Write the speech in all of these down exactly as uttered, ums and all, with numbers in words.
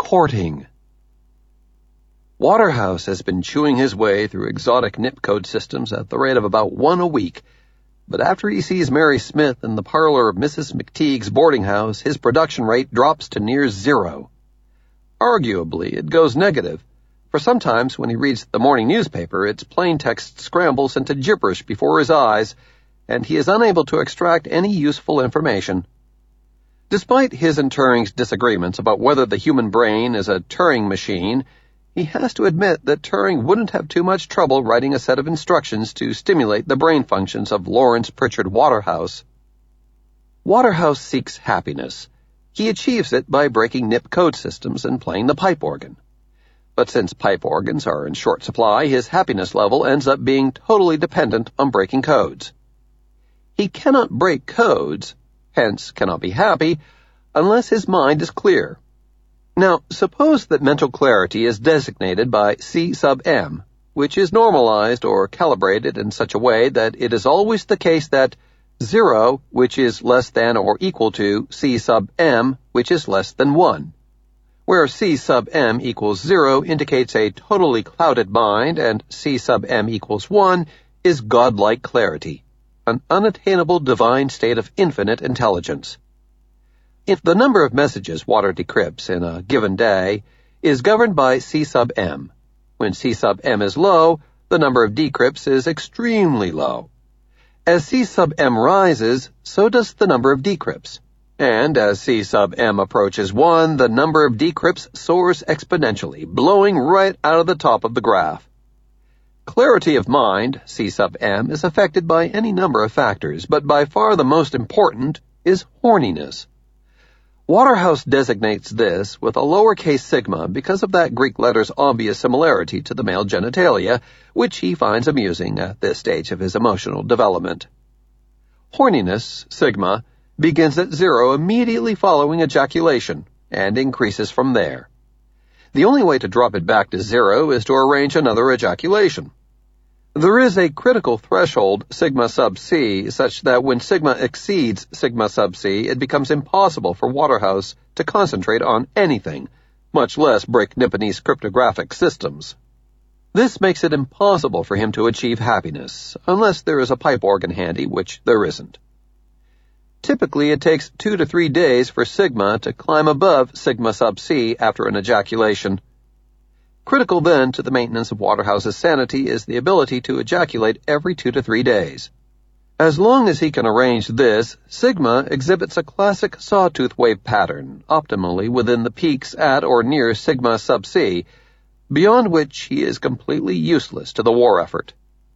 Reporting. Waterhouse has been chewing his way through exotic N I P code systems at the rate of about one a week, but after he sees Mary Smith in the parlor of Missus McTeague's boarding house, his production rate drops to near zero. Arguably, it goes negative, for sometimes when he reads the morning newspaper, its plain text scrambles into gibberish before his eyes, and he is unable to extract any useful information. Despite his and Turing's disagreements about whether the human brain is a Turing machine, he has to admit that Turing wouldn't have too much trouble writing a set of instructions to stimulate the brain functions of Lawrence Pritchard Waterhouse. Waterhouse seeks happiness. He achieves it by breaking N I P code systems and playing the pipe organ. But since pipe organs are in short supply, his happiness level ends up being totally dependent on breaking codes. He cannot break codes, hence cannot be happy, unless his mind is clear. Now, suppose that mental clarity is designated by C sub m, which is normalized or calibrated in such a way that it is always the case that zero, which is less than or equal to C sub m, which is less than one, where C sub m equals zero indicates a totally clouded mind and C sub m equals one is godlike clarity, an unattainable divine state of infinite intelligence. If the number of messages water decrypts in a given day is governed by C sub m, when C sub m is low, the number of decrypts is extremely low. As C sub m rises, so does the number of decrypts, and as C sub m approaches one, the number of decrypts soars exponentially, blowing right out of the top of the graph. Clarity of mind, C sub m, is affected by any number of factors, but by far the most important is horniness. Waterhouse designates this with a lowercase sigma because of that Greek letter's obvious similarity to the male genitalia, which he finds amusing at this stage of his emotional development. Horniness, sigma, begins at zero immediately following ejaculation and increases from there. The only way to drop it back to zero is to arrange another ejaculation. There is a critical threshold, sigma sub c, such that when sigma exceeds sigma sub c, it becomes impossible for Waterhouse to concentrate on anything, much less break Nipponese cryptographic systems. This makes it impossible for him to achieve happiness, unless there is a pipe organ handy, which there isn't. Typically, it takes two to three days for sigma to climb above sigma sub c after an ejaculation. Critical, then, to the maintenance of Waterhouse's sanity is the ability to ejaculate every two to three days. As long as he can arrange this, sigma exhibits a classic sawtooth wave pattern, optimally within the peaks at or near sigma sub c, beyond which he is completely useless to the war effort.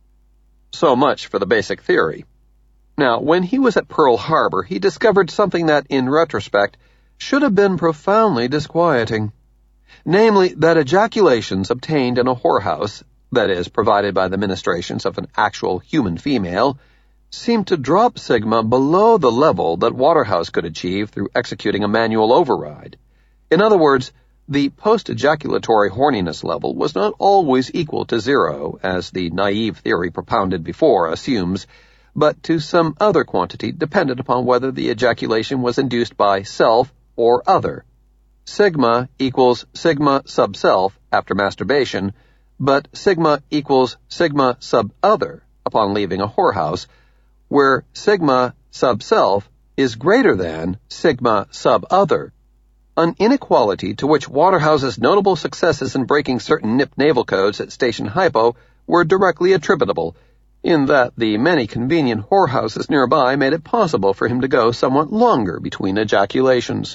So much for the basic theory. Now, when he was at Pearl Harbor, he discovered something that, in retrospect, should have been profoundly disquieting. Namely, that ejaculations obtained in a whorehouse, that is, provided by the ministrations of an actual human female, seemed to drop sigma below the level that Waterhouse could achieve through executing a manual override. In other words, the post-ejaculatory horniness level was not always equal to zero, as the naive theory propounded before assumes, but to some other quantity dependent upon whether the ejaculation was induced by self or other. Sigma equals sigma sub self after masturbation, but sigma equals sigma sub other upon leaving a whorehouse, where sigma sub self is greater than sigma sub other, an inequality to which Waterhouse's notable successes in breaking certain N I P naval codes at Station Hypo were directly attributable, in that the many convenient whorehouses nearby made it possible for him to go somewhat longer between ejaculations.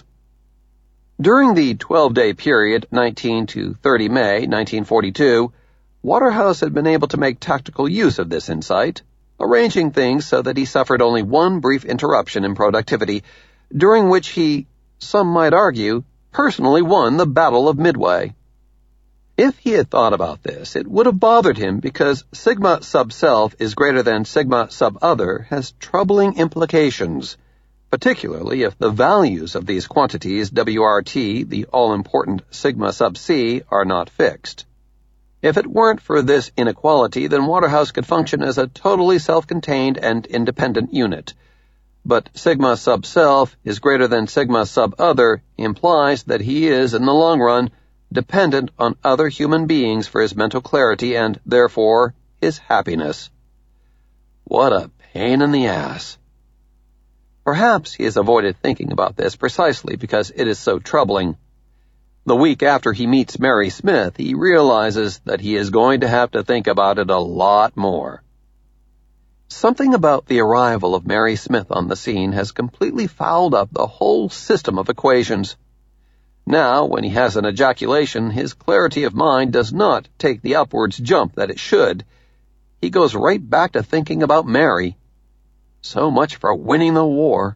During the twelve-day period, nineteenth to thirtieth of May, nineteen forty-two, Waterhouse had been able to make tactical use of this insight, arranging things so that he suffered only one brief interruption in productivity, during which he, some might argue, personally won the Battle of Midway. If he had thought about this, it would have bothered him because sigma sub self is greater than sigma sub other has troubling implications, particularly if the values of these quantities W R T, the all-important sigma sub c, are not fixed. If it weren't for this inequality, then Waterhouse could function as a totally self-contained and independent unit. but sigma sub self is greater than sigma sub other implies that he is, in the long run, dependent on other human beings for his mental clarity and, therefore, his happiness. What a pain in the ass. Perhaps he has avoided thinking about this precisely because it is so troubling. The week after he meets Mary Smith, he realizes that he is going to have to think about it a lot more. Something about the arrival of Mary Smith on the scene has completely fouled up the whole system of equations. Now, when he has an ejaculation, his clarity of mind does not take the upwards jump that it should. He goes right back to thinking about Mary. So much for winning the war.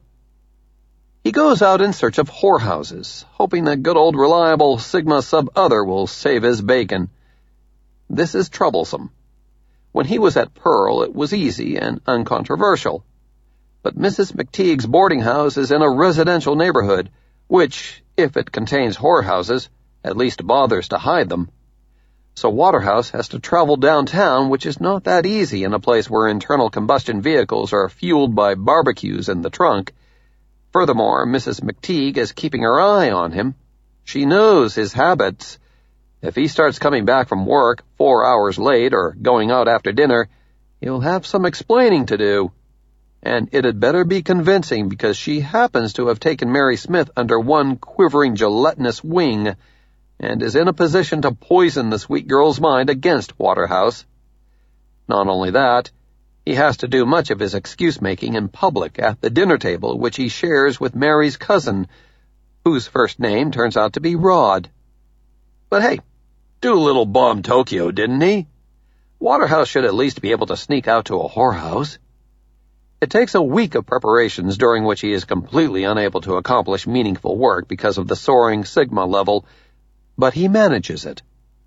He goes out in search of whorehouses, hoping that good old reliable sigma sub other will save his bacon. This is troublesome. When he was at Pearl, it was easy and uncontroversial. But Missus McTeague's boarding house is in a residential neighborhood, which, if it contains whorehouses, at least bothers to hide them. So Waterhouse has to travel downtown, which is not that easy in a place where internal combustion vehicles are fueled by barbecues in the trunk. Furthermore, Missus McTeague is keeping her eye on him. She knows his habits. If he starts coming back from work four hours late or going out after dinner, he'll have some explaining to do. And it had better be convincing because she happens to have taken Mary Smith under one quivering gelatinous wing and is in a position to poison the sweet girl's mind against Waterhouse. Not only that, he has to do much of his excuse-making in public at the dinner table which he shares with Mary's cousin, whose first name turns out to be Rod. But hey, Doolittle bombed Tokyo, didn't he? Waterhouse should at least be able to sneak out to a whorehouse. It takes a week of preparations during which he is completely unable to accomplish meaningful work because of the soaring sigma level, but he manages it.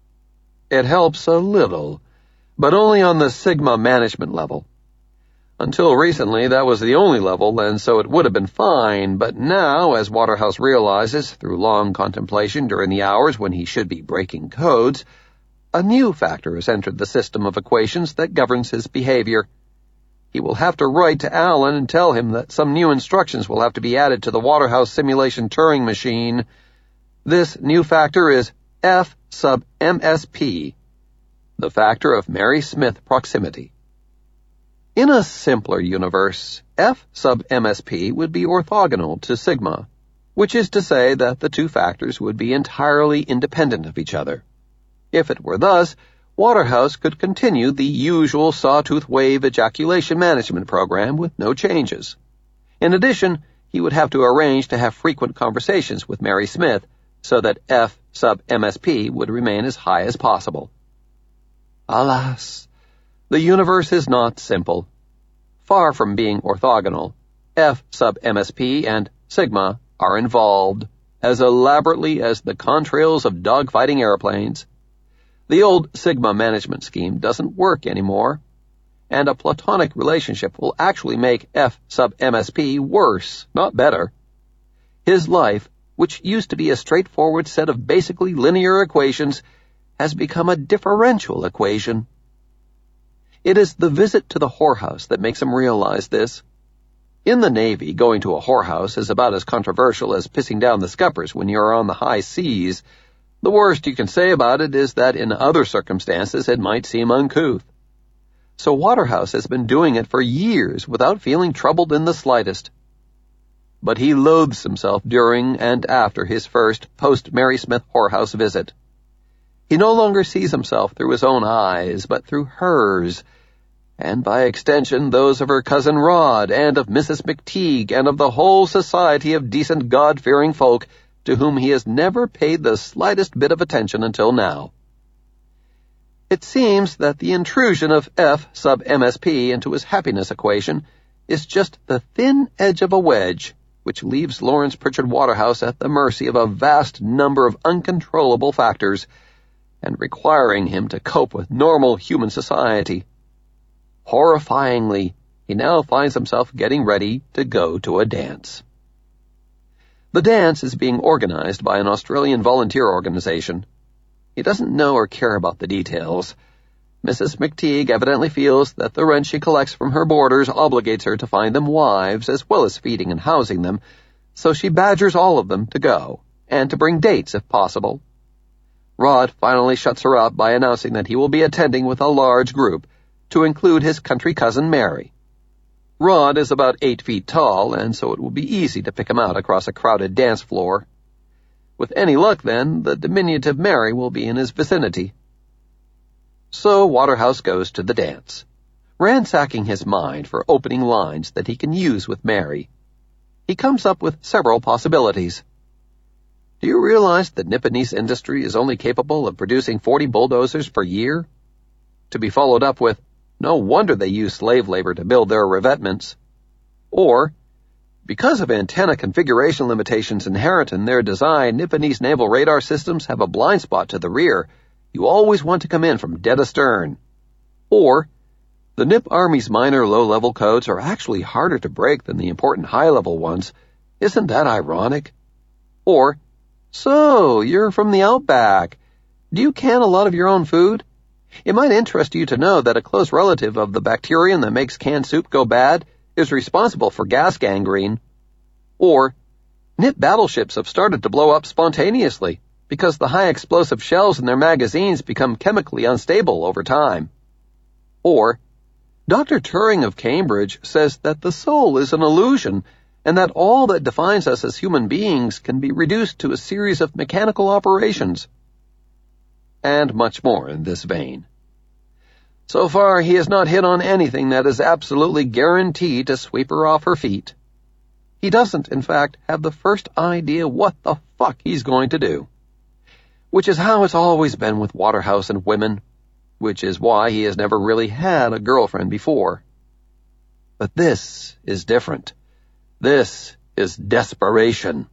It helps a little, but only on the sigma management level. Until recently, that was the only level, and so it would have been fine, but now, as Waterhouse realizes through long contemplation during the hours when he should be breaking codes, a new factor has entered the system of equations that governs his behavior. He will have to write to Alan and tell him that some new instructions will have to be added to the Waterhouse simulation Turing machine. This new factor is F sub M S P, the factor of Mary Smith proximity. In a simpler universe, F sub M S P would be orthogonal to sigma, which is to say that the two factors would be entirely independent of each other. If it were thus, Waterhouse could continue the usual sawtooth wave ejaculation management program with no changes. In addition, he would have to arrange to have frequent conversations with Mary Smith so that F sub M S P would remain as high as possible. Alas, the universe is not simple. Far from being orthogonal, F sub M S P and sigma are involved, as elaborately as the contrails of dogfighting airplanes. The old sigma management scheme doesn't work anymore, and a platonic relationship will actually make F sub M S P worse, not better. His life, which used to be a straightforward set of basically linear equations, has become a differential equation. It is the visit to the whorehouse that makes him realize this. In the Navy, going to a whorehouse is about as controversial as pissing down the scuppers when you're on the high seas. The worst you can say about it is that in other circumstances it might seem uncouth. So Waterhouse has been doing it for years without feeling troubled in the slightest. But he loathes himself during and after his first post-Mary Smith whorehouse visit. He no longer sees himself through his own eyes, but through hers, and by extension those of her cousin Rod, and of Missus McTeague, and of the whole society of decent God-fearing folk to whom he has never paid the slightest bit of attention until now. It seems that the intrusion of F sub M S P into his happiness equation is just the thin edge of a wedge, which leaves Lawrence Pritchard Waterhouse at the mercy of a vast number of uncontrollable factors, and requiring him to cope with normal human society. Horrifyingly, he now finds himself getting ready to go to a dance. The dance is being organized by an Australian volunteer organization. He doesn't know or care about the details. Missus McTeague evidently feels that the rent she collects from her boarders obligates her to find them wives as well as feeding and housing them, so she badgers all of them to go, and to bring dates if possible. Rod finally shuts her up by announcing that he will be attending with a large group, to include his country cousin Mary. Rod is about eight feet tall, and so it will be easy to pick him out across a crowded dance floor. With any luck, then, the diminutive Mary will be in his vicinity. So Waterhouse goes to the dance, ransacking his mind for opening lines that he can use with Mary. He comes up with several possibilities. Do you realize that Nipponese industry is only capable of producing forty bulldozers per year? To be followed up with, no wonder they use slave labor to build their revetments. Or, because of antenna configuration limitations inherent in their design, Nipponese naval radar systems have a blind spot to the rear. You always want to come in from dead astern. Or, the Nip Army's minor low-level codes are actually harder to break than the important high-level ones. Isn't that ironic? Or, so, you're from the outback. Do you can a lot of your own food? It might interest you to know that a close relative of the bacterium that makes canned soup go bad is responsible for gas gangrene. Or, Nip battleships have started to blow up spontaneously, because the high-explosive shells in their magazines become chemically unstable over time. Or, Doctor Turing of Cambridge says that the soul is an illusion, and that all that defines us as human beings can be reduced to a series of mechanical operations. And much more in this vein. So far, he has not hit on anything that is absolutely guaranteed to sweep her off her feet. He doesn't, in fact, have the first idea what the fuck he's going to do. Which is how it's always been with Waterhouse and women, which is why he has never really had a girlfriend before. But this is different. This is desperation.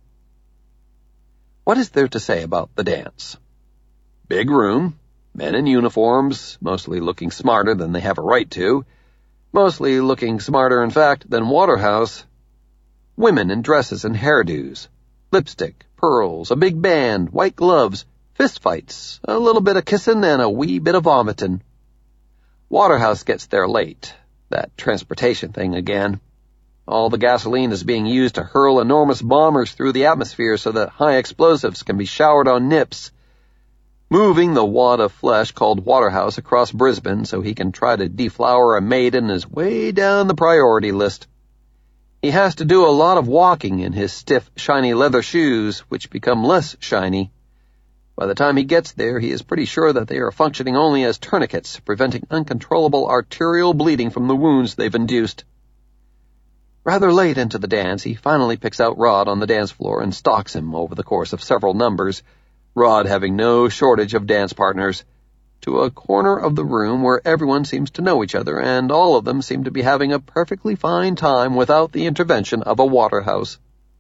What is there to say about the dance? Big room, men in uniforms, mostly looking smarter than they have a right to, mostly looking smarter, in fact, than Waterhouse. Women in dresses and hairdos, lipstick, pearls, a big band, white gloves, fistfights, a little bit of kissing, and a wee bit of vomiting. Waterhouse gets there late. That transportation thing again. All the gasoline is being used to hurl enormous bombers through the atmosphere so that high explosives can be showered on Nips. Moving the wad of flesh called Waterhouse across Brisbane so he can try to deflower a maiden is way down the priority list. He has to do a lot of walking in his stiff, shiny leather shoes, which become less shiny. By the time he gets there, he is pretty sure that they are functioning only as tourniquets, preventing uncontrollable arterial bleeding from the wounds they've induced. Rather late into the dance, he finally picks out Rod on the dance floor and stalks him over the course of several numbers, Rod having no shortage of dance partners, to a corner of the room where everyone seems to know each other and all of them seem to be having a perfectly fine time without the intervention of a Waterhouse.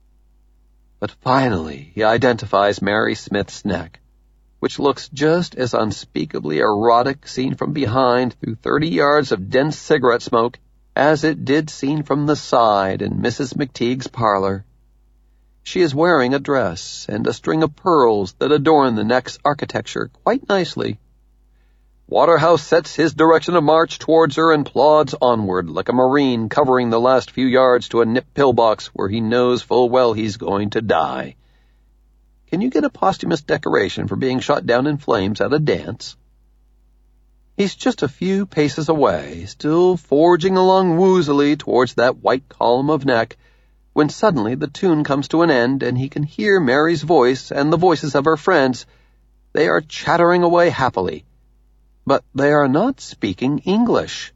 But finally he identifies Mary Smith's neck, which looks just as unspeakably erotic seen from behind through thirty yards of dense cigarette smoke as it did seen from the side in Missus McTeague's parlor. She is wearing a dress and a string of pearls that adorn the neck's architecture quite nicely. Waterhouse sets his direction of march towards her and plods onward like a Marine covering the last few yards to a Nip pillbox where he knows full well he's going to die. Can you get a posthumous decoration for being shot down in flames at a dance? He's just a few paces away, still forging along woozily towards that white column of neck, when suddenly the tune comes to an end and he can hear Mary's voice and the voices of her friends. They are chattering away happily, but they are not speaking English.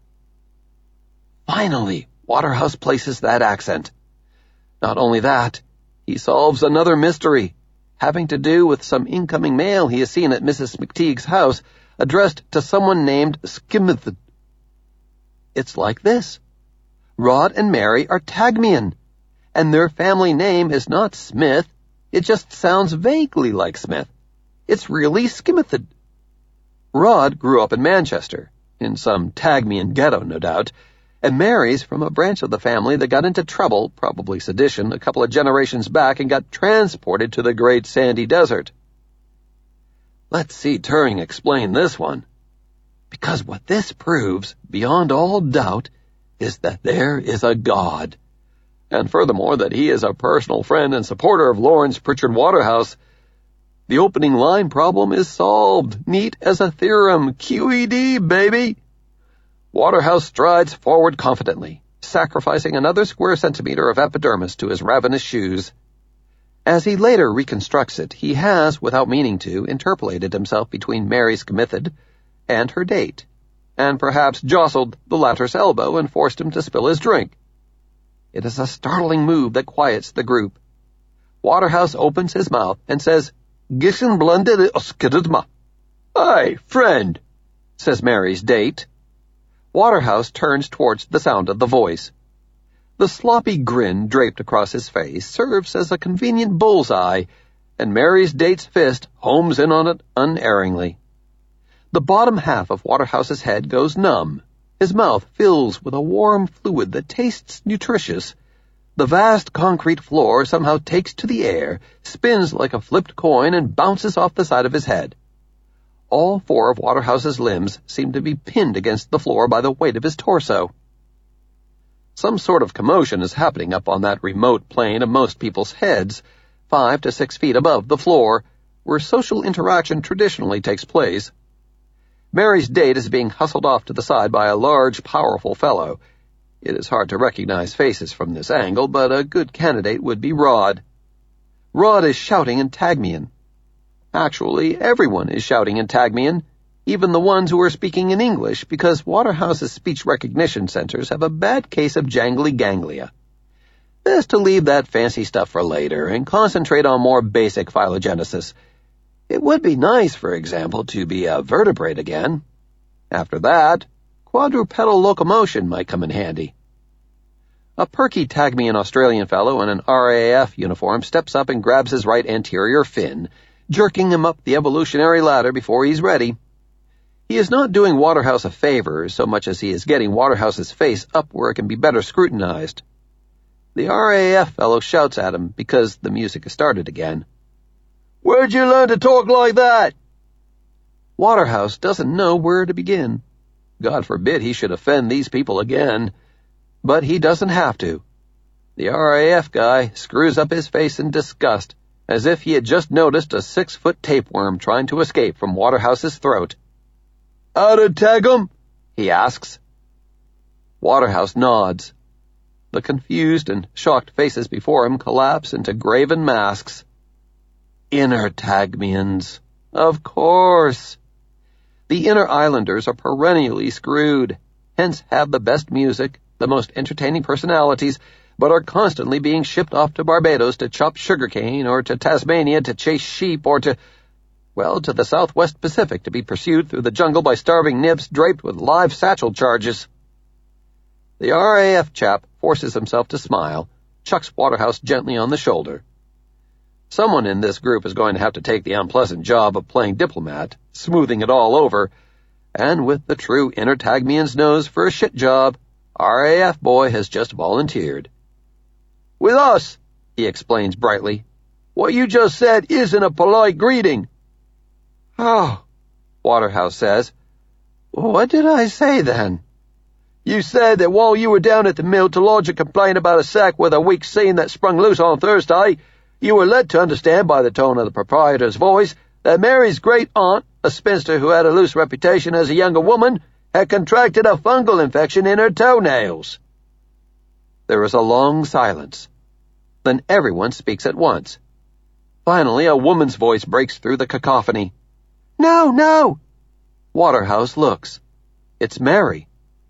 Finally, Waterhouse places that accent. Not only that, he solves another mystery, having to do with some incoming mail he has seen at Missus McTeague's house, addressed to someone named Skimith. It's like this. Rod and Mary are Tagmian, and their family name is not Smith. It just sounds vaguely like Smith. It's really Skimithid. Rod grew up in Manchester, in some Tagmian ghetto, no doubt, and Mary's from a branch of the family that got into trouble, probably sedition, a couple of generations back and got transported to the Great Sandy Desert. Let's see Turing explain this one. because what this proves, beyond all doubt, is that there is a God. And furthermore, that he is a personal friend and supporter of Lawrence Pritchard Waterhouse. The opening line problem is solved, neat as a theorem, Q E D, baby. Waterhouse strides forward confidently, sacrificing another square centimeter of epidermis to his ravenous shoes. As he later reconstructs it, he has, without meaning to, interpolated himself between Mary Scamithid and her date, and perhaps jostled the latter's elbow and forced him to spill his drink. It is a startling move that quiets the group. Waterhouse opens his mouth and says, "Gishin blended oskidma." "Hey, friend," says Mary's date. Waterhouse turns towards the sound of the voice. The sloppy grin draped across his face serves as a convenient bullseye, and Mary's date's fist homes in on it unerringly. The bottom half of Waterhouse's head goes numb. His mouth fills with a warm fluid that tastes nutritious. The vast concrete floor somehow takes to the air, spins like a flipped coin, and bounces off the side of his head. All four of Waterhouse's limbs seem to be pinned against the floor by the weight of his torso. Some sort of commotion is happening up on that remote plane of most people's heads, five to six feet above the floor, where social interaction traditionally takes place. Mary's date is being hustled off to the side by a large, powerful fellow. It is hard to recognize faces from this angle, but a good candidate would be Rod. Rod is shouting in Tagmian. Actually, everyone is shouting in Tagmian, even the ones who are speaking in English, because Waterhouse's speech recognition centers have a bad case of jangly ganglia. Best to leave that fancy stuff for later and concentrate on more basic phylogenesis. It would be nice, for example, to be a vertebrate again. After that, quadrupedal locomotion might come in handy. A perky Tagmian Australian fellow in an R A F uniform steps up and grabs his right anterior fin, jerking him up the evolutionary ladder before he's ready. He is not doing Waterhouse a favor so much as he is getting Waterhouse's face up where it can be better scrutinized. The R A F fellow shouts at him because the music has started again. "Where'd you learn to talk like that?" Waterhouse doesn't know where to begin. God forbid he should offend these people again. But he doesn't have to. The R A F guy screws up his face in disgust, as if he had just noticed a six-foot tapeworm trying to escape from Waterhouse's throat. "How to tag 'em?" he asks. Waterhouse nods. The confused and shocked faces before him collapse into graven masks. Inner Tagmians. Of course. The Inner Islanders are perennially screwed, hence have the best music, the most entertaining personalities, but are constantly being shipped off to Barbados to chop sugarcane, or to Tasmania to chase sheep, or to, well, to the Southwest Pacific to be pursued through the jungle by starving nymphs draped with live satchel charges. The R A F chap forces himself to smile, chucks Waterhouse gently on the shoulder. Someone in this group is going to have to take the unpleasant job of playing diplomat, smoothing it all over, and with the true Inner Tagmian's nose for a shit job, R A F boy has just volunteered. "With us," he explains brightly. "What you just said isn't a polite greeting." "Oh," Waterhouse says. "What did I say then?" "You said that while you were down at the mill to lodge a complaint about a sack with a weak seam that sprung loose on Thursday, you were led to understand by the tone of the proprietor's voice that Mary's great-aunt, a spinster who had a loose reputation as a younger woman, had contracted a fungal infection in her toenails." There is a long silence. Then everyone speaks at once. Finally, a woman's voice breaks through the cacophony. "No, no!" Waterhouse looks. It's Mary.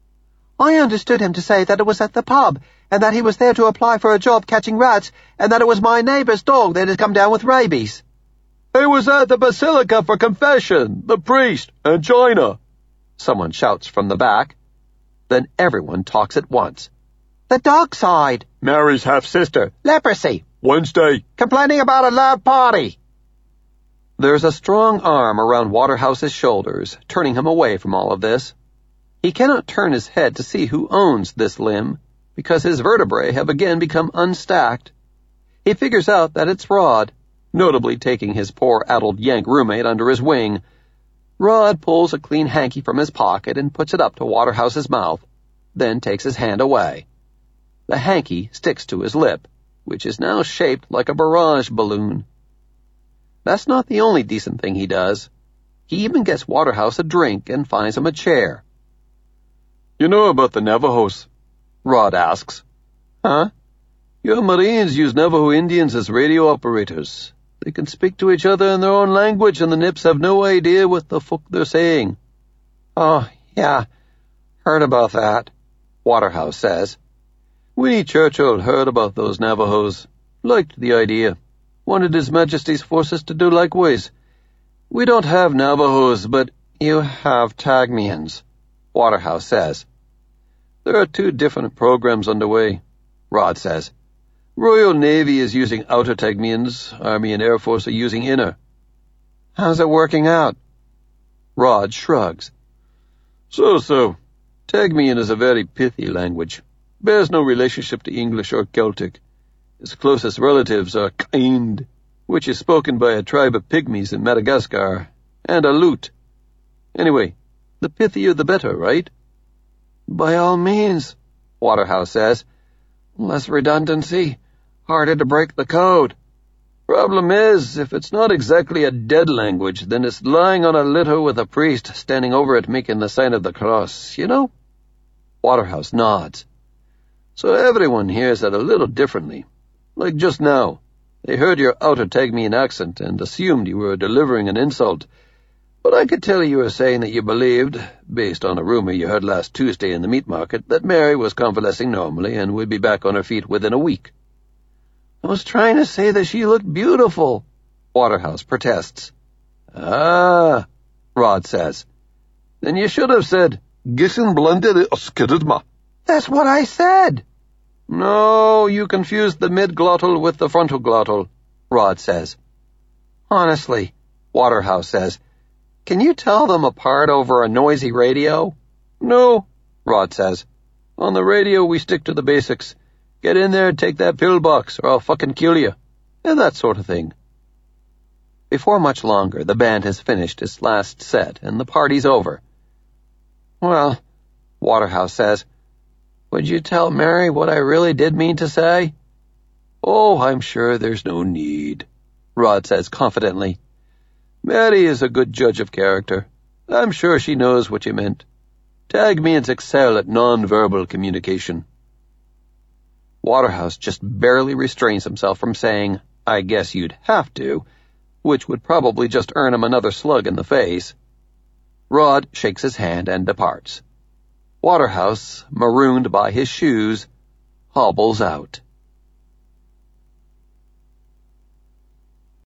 "I understood him to say that it was at the pub, and that he was there to apply for a job catching rats, and that it was my neighbour's dog that had come down with rabies." "He was at the Basilica for confession, the priest, and China," someone shouts from the back. Then everyone talks at once. "The dog side." "Mary's half-sister." "Leprosy." "Wednesday." "Complaining about a loud party." There's a strong arm around Waterhouse's shoulders, turning him away from all of this. He cannot turn his head to see who owns this limb, because his vertebrae have again become unstacked. He figures out that it's Rod, notably taking his poor addled Yank roommate under his wing. Rod pulls a clean hanky from his pocket and puts it up to Waterhouse's mouth, then takes his hand away. The hanky sticks to his lip, which is now shaped like a barrage balloon. That's not the only decent thing he does. He even gets Waterhouse a drink and finds him a chair. You know about the Navajos? Rod asks. Huh? Your Marines use Navajo Indians as radio operators. They can speak to each other in their own language, and the Nips have no idea what the fuck they're saying. Oh, yeah, heard about that, Waterhouse says. Winnie Churchill heard about those Navajos, liked the idea, wanted His Majesty's forces to do likewise. We don't have Navajos, but you have Tagmians, Waterhouse says. There are two different programs underway, Rod says. Royal Navy is using outer Tagmians, Army and Air Force are using inner. How's it working out? Rod shrugs. So-so. Tagmian is a very pithy language. Bears no relationship to English or Celtic. Its closest relatives are Kind, which is spoken by a tribe of pygmies in Madagascar, and Aleut. Anyway, the pithier the better, right? By all means, Waterhouse says. Less redundancy, harder to break the code. Problem is, if it's not exactly a dead language, then it's lying on a litter with a priest standing over it making the sign of the cross, you know? Waterhouse nods. So everyone hears it a little differently. Like just now, they heard your outer Tagmian accent and assumed you were delivering an insult. But I could tell you were saying that you believed, based on a rumor you heard last Tuesday in the meat market, that Mary was convalescing normally and would be back on her feet within a week. I was trying to say that she looked beautiful, Waterhouse protests. Ah, Rod says. Then you should have said, Gissen blended oskidma. That's what I said. No, you confused the mid-glottal with the frontal glottal, Rod says. Honestly, Waterhouse says, can you tell them apart over a noisy radio? No, Rod says. On the radio we stick to the basics. Get in there and take that pillbox or I'll fucking kill you. And that sort of thing. Before much longer, the band has finished its last set and the party's over. Well, Waterhouse says, would you tell Mary what I really did mean to say? Oh, I'm sure there's no need, Rod says confidently. Mary is a good judge of character. I'm sure she knows what you meant. Tagmians excel at non-verbal communication. Waterhouse just barely restrains himself from saying, I guess you'd have to, which would probably just earn him another slug in the face. Rod shakes his hand and departs. Waterhouse, marooned by his shoes, hobbles out.